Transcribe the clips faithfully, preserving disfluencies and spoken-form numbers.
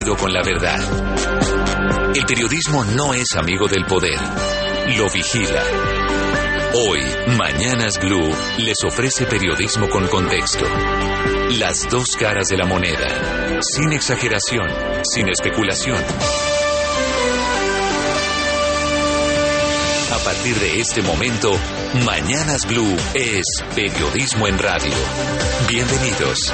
con la verdad. El periodismo no es amigo del poder, lo vigila. Hoy, Mañanas Blue les ofrece periodismo con contexto. Las dos caras de la moneda, sin exageración, sin especulación. A partir de este momento, Mañanas Blue es periodismo en radio. Bienvenidos.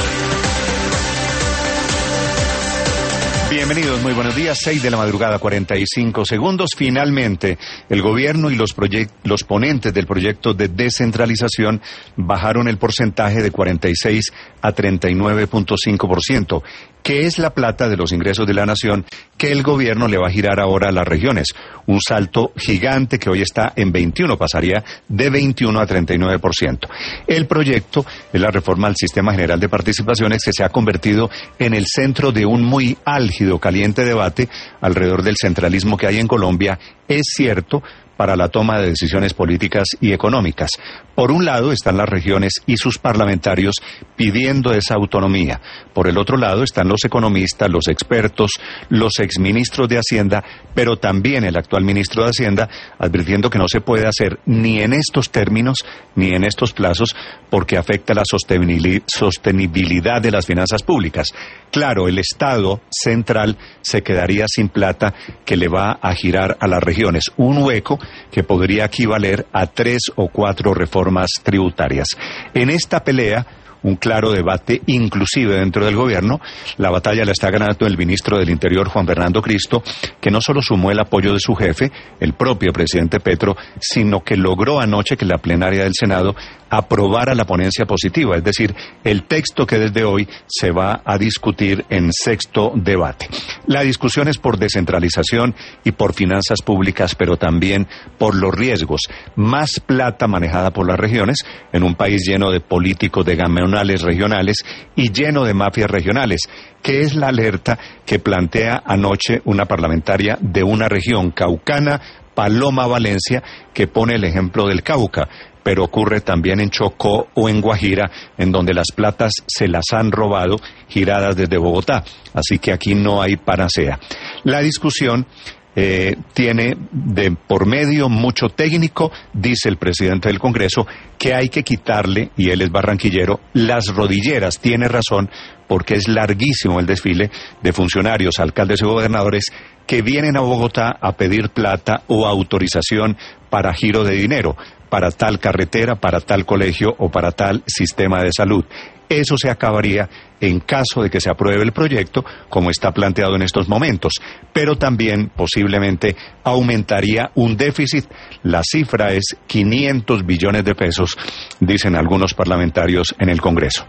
Bienvenidos, muy buenos días, seis de la madrugada, cuarenta y cinco segundos. Finalmente, el gobierno y los, proyect- los ponentes del proyecto de descentralización bajaron el porcentaje de cuarenta y seis a treinta y nueve punto cinco por ciento, que es la plata de los ingresos de la nación que el gobierno le va a girar ahora a las regiones. Un salto gigante que hoy está en veintiuno, pasaría de veintiuno a treinta y nueve por ciento. El proyecto es la reforma al Sistema General de Participaciones que se ha convertido en el centro de un muy álgido, caliente debate alrededor del centralismo que hay en Colombia. Es cierto, para la toma de decisiones políticas y económicas. Por un lado están las regiones y sus parlamentarios pidiendo esa autonomía. Por el otro lado están los economistas, los expertos, los exministros de Hacienda, pero también el actual ministro de Hacienda, advirtiendo que no se puede hacer ni en estos términos ni en estos plazos porque afecta la sostenibilidad de las finanzas públicas. Claro, el Estado central se quedaría sin plata que le va a girar a las regiones. Un hueco que podría equivaler a tres o cuatro reformas tributarias. En esta pelea, un claro debate inclusive dentro del gobierno, la batalla la está ganando el ministro del Interior, Juan Fernando Cristo, que no solo sumó el apoyo de su jefe, el propio presidente Petro, sino que logró anoche que la plenaria del Senado aprobara la ponencia positiva, es decir, el texto que desde hoy se va a discutir en sexto debate. La discusión es por descentralización y por finanzas públicas, pero también por los riesgos. Más plata manejada por las regiones en un país lleno de políticos de gamonales regionales y lleno de mafias regionales, que es la alerta que plantea anoche una parlamentaria de una región caucana, Paloma Valencia, que pone el ejemplo del Cauca, pero ocurre también en Chocó o en Guajira, en donde las platas se las han robado giradas desde Bogotá. Así que aquí no hay panacea. La discusión eh, tiene de por medio mucho técnico, dice el presidente del Congreso, que hay que quitarle, y él es barranquillero, las rodilleras. Tiene razón, porque es larguísimo el desfile de funcionarios, alcaldes y gobernadores que vienen a Bogotá a pedir plata o autorización para giro de dinero, para tal carretera, para tal colegio o para tal sistema de salud. Eso se acabaría en caso de que se apruebe el proyecto, como está planteado en estos momentos, pero también posiblemente aumentaría un déficit. La cifra es quinientos billones de pesos, dicen algunos parlamentarios en el Congreso.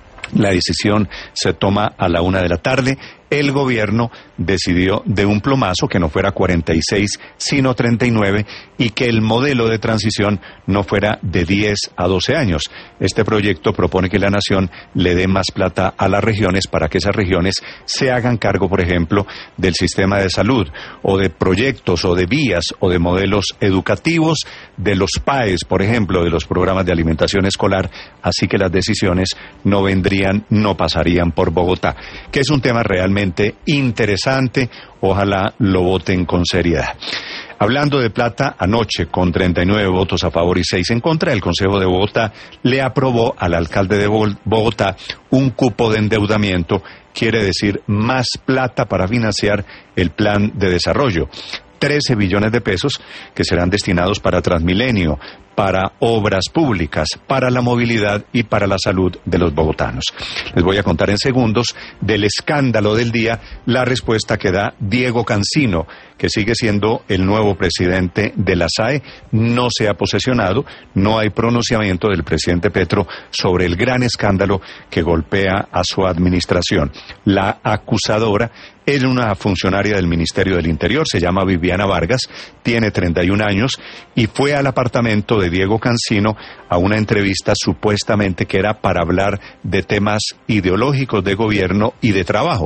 La decisión se toma a la una de la tarde. El gobierno decidió de un plumazo que no fuera cuarenta y seis, sino treinta y nueve, y que el modelo de transición no fuera de diez a doce años. Este proyecto propone que la nación le dé más plata a las regiones para que esas regiones se hagan cargo, por ejemplo, del sistema de salud, o de proyectos, o de vías, o de modelos educativos, de los P A E S, por ejemplo, de los programas de alimentación escolar, así que las decisiones no vendrían, no pasarían por Bogotá, que es un tema realmente interesante. Ojalá lo voten con seriedad. Hablando de plata, anoche, con treinta y nueve votos a favor y seis en contra, el Consejo de Bogotá le aprobó al alcalde de Bogotá un cupo de endeudamiento, quiere decir más plata para financiar el plan de desarrollo. trece billones de pesos que serán destinados para Transmilenio, para obras públicas, para la movilidad y para la salud de los bogotanos. Les voy a contar en segundos del escándalo del día, la respuesta que da Diego Cancino, que sigue siendo el nuevo presidente de la S A E. No se ha posesionado, no hay pronunciamiento del presidente Petro sobre el gran escándalo que golpea a su administración. La acusadora es una funcionaria del Ministerio del Interior, se llama Viviana Vargas, tiene treinta y un años y fue al apartamento de Diego Cancino a una entrevista supuestamente que era para hablar de temas ideológicos de gobierno y de trabajo.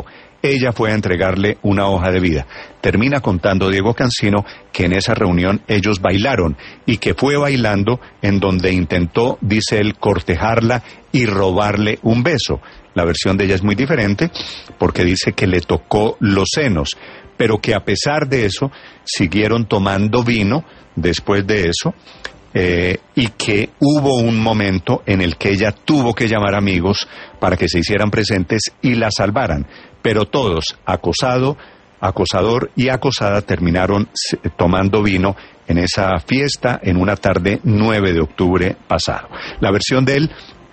ella fue a entregarle una hoja de vida. Termina contando Diego Cancino que en esa reunión ellos bailaron y que fue bailando en donde intentó, dice él, cortejarla y robarle un beso. La versión de ella es muy diferente porque dice que le tocó los senos, pero que a pesar de eso siguieron tomando vino después de eso. Eh, y que hubo un momento en el que ella tuvo que llamar amigos para que se hicieran presentes y la salvaran, pero todos, acosado, acosador y acosada, terminaron tomando vino en esa fiesta en una tarde nueve de octubre pasado. La versión de él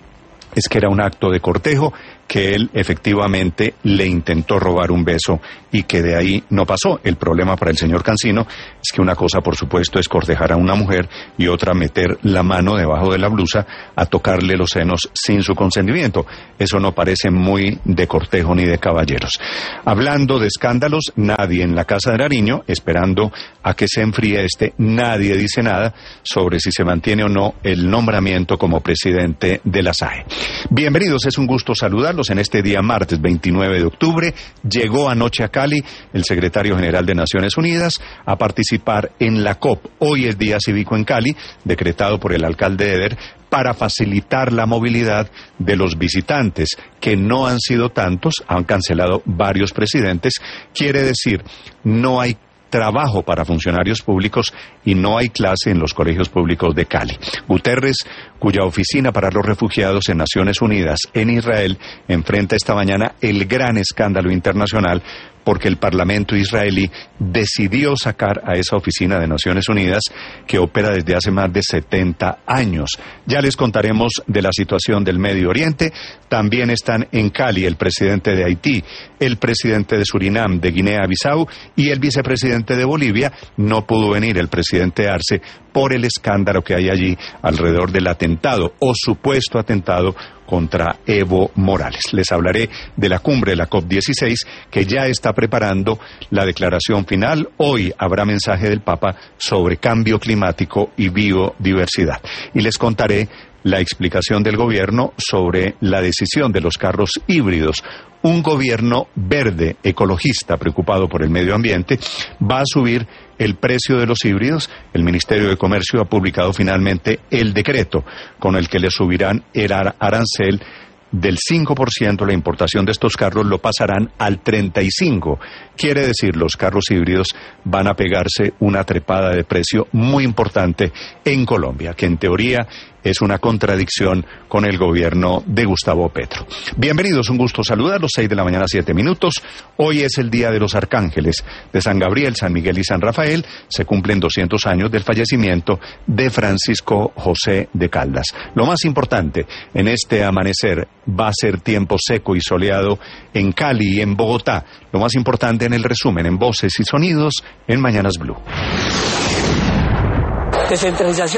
es que era un acto de cortejo, que él efectivamente le intentó robar un beso y que de ahí no pasó. El problema para el señor Cancino es que una cosa, por supuesto, es cortejar a una mujer y otra meter la mano debajo de la blusa a tocarle los senos sin su consentimiento. Eso no parece muy de cortejo ni de caballeros. Hablando de escándalos, nadie en la Casa de Nariño, esperando a que se enfríe este, nadie dice nada sobre si se mantiene o no el nombramiento como presidente de la S A E. Bienvenidos, es un gusto saludarlos en este día martes veintinueve de octubre. Llegó anoche a Cali el secretario general de Naciones Unidas a participar en la COP. Hoy es Día Cívico en Cali, decretado por el alcalde de Eder, para facilitar la movilidad de los visitantes, que no han sido tantos, han cancelado varios presidentes. Quiere decir, no hay trabajo para funcionarios públicos y no hay clase en los colegios públicos de Cali. Guterres, cuya oficina para los refugiados en Naciones Unidas en Israel enfrenta esta mañana el gran escándalo internacional porque el Parlamento israelí decidió sacar a esa oficina de Naciones Unidas que opera desde hace más de setenta años. Ya les contaremos de la situación del Medio Oriente. También están en Cali el presidente de Haití, el presidente de Surinam, de Guinea-Bissau y el vicepresidente de Bolivia. No pudo venir el presidente Arce por el escándalo que hay allí alrededor del atentado o supuesto atentado contra Evo Morales. Les hablaré de la cumbre de la COP dieciséis que ya está preparando la declaración final. Hoy habrá mensaje del Papa sobre cambio climático y biodiversidad. Y les contaré la explicación del gobierno sobre la decisión de los carros híbridos. Un gobierno verde, ecologista, preocupado por el medio ambiente, va a subir el precio de los híbridos. El Ministerio de Comercio ha publicado finalmente el decreto con el que le subirán el arancel del cinco por ciento. La importación de estos carros lo pasarán al treinta y cinco por ciento. Quiere decir, los carros híbridos van a pegarse una trepada de precio muy importante en Colombia, que en teoría es una contradicción con el gobierno de Gustavo Petro. Bienvenidos, un gusto saludarlos, seis de la mañana, siete minutos. Hoy es el Día de los Arcángeles, de San Gabriel, San Miguel y San Rafael. Se cumplen doscientos años del fallecimiento de Francisco José de Caldas. Lo más importante, en este amanecer va a ser tiempo seco y soleado en Cali y en Bogotá. Lo más importante en el resumen, en Voces y Sonidos, en Mañanas Blue. Descentralización.